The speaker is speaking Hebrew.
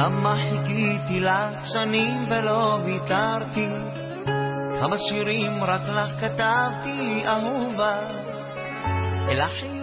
כמה חיכיתי לך שנים ולא ויתרתי, כמה שירים רק לך כתבתי אהובה, אל החיוך